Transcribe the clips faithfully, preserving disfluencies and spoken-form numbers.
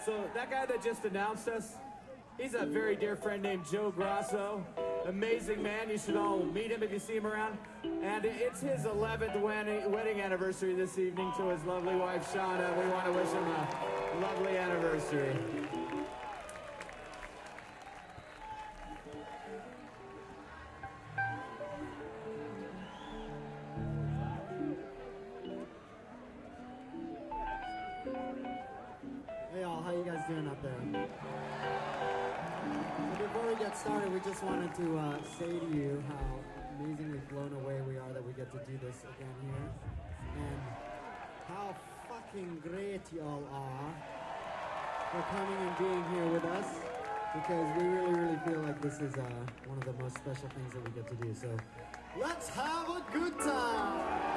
So that guy that just announced us, he's a very dear friend named Joe Grasso. Amazing man. You should all meet him if you see him around. And it's his eleventh wedding, wedding anniversary this evening to his lovely wife, Shauna. We want to wish him a lovely anniversary. Hey all, how you guys doing out there? So before we get started, we just wanted to uh, say to you how amazingly blown away we are that we get to do this again here. And how fucking great y'all are for coming and being here with us. Because we really, really feel like this is uh, one of the most special things that we get to do. So let's have a good time!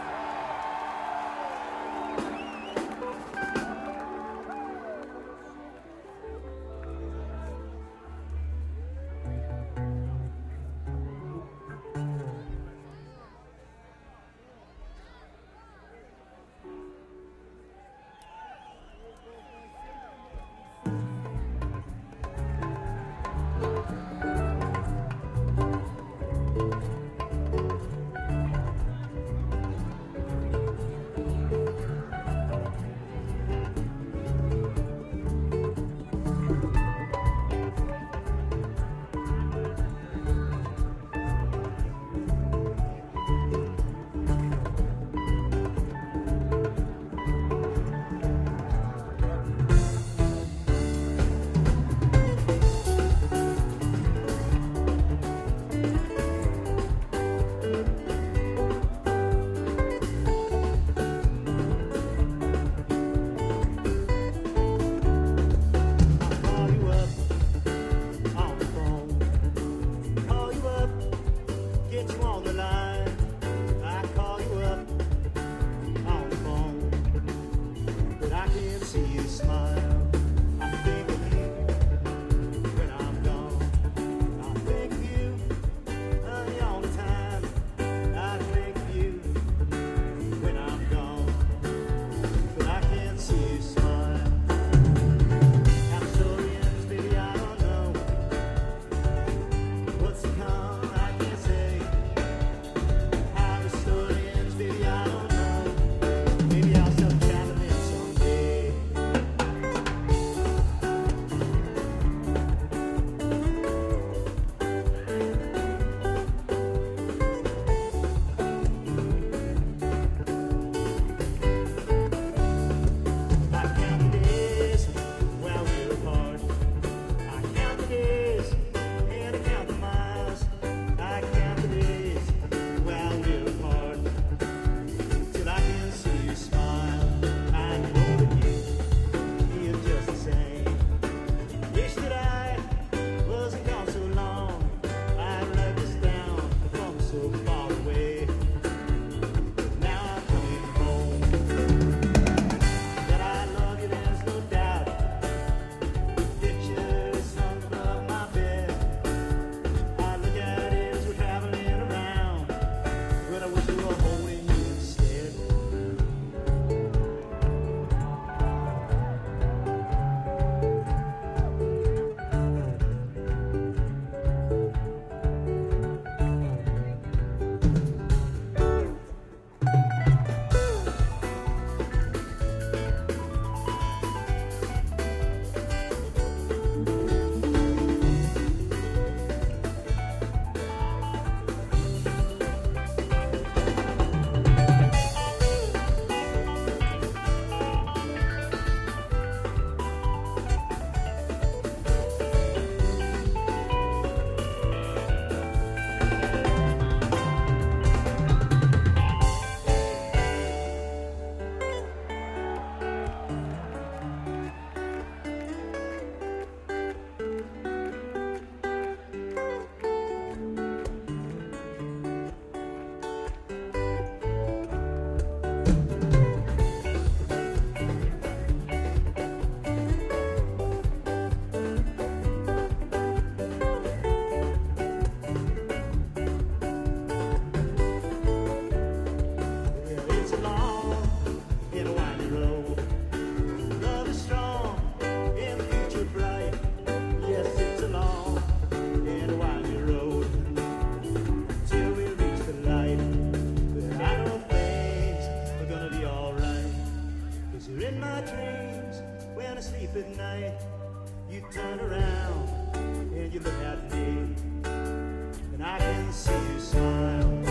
sleep at night, you turn around and you look at me, and I can see you smile.